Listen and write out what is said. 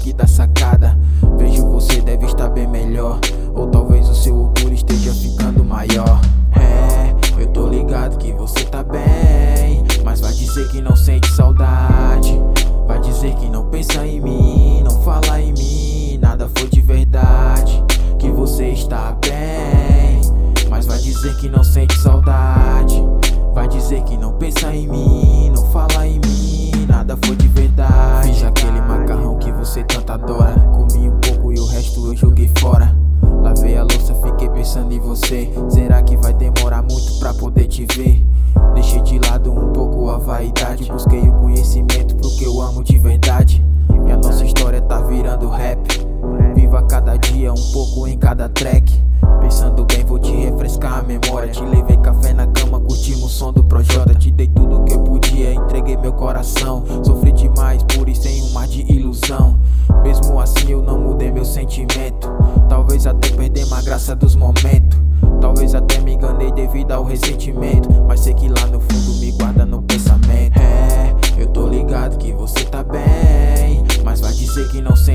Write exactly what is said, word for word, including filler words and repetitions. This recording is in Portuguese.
aqui da sacada. Vejo você deve estar bem melhor, ou talvez o seu orgulho esteja ficando maior. É, eu tô ligado que você tá bem, mas vai dizer que não sente saudade. Vai dizer que não pensa em mim, não fala em mim, nada foi de verdade. Que você está bem, mas vai dizer que não sente saudade. Vai dizer que não pensa em mim, não fala em mim, nada foi de verdade. Fiz aquele macarrão que você tanto adora, comi um pouco e o resto eu joguei fora. Lavei a louça, fiquei pensando em você. Será que vai demorar muito pra poder te ver? Deixei de lado um pouco a vaidade, busquei o conhecimento pro que eu amo de verdade. E a nossa história tá virando rap. Viva cada dia um pouco em cada track. Pensando bem, vou te refrescar a memória. Te levei café na cama, curtimos o som do Projota. Te dei tudo que eu podia, entreguei meu coração. Sofri demais por isso em um mar de ilusão. Mesmo assim eu não mudei meu sentimento. Talvez até perdemos a graça dos momentos. Talvez até me enganei devido ao ressentimento, mas sei que lá no fundo me guarda no pensamento. É, eu tô ligado que você tá bem, mas vai dizer que não sente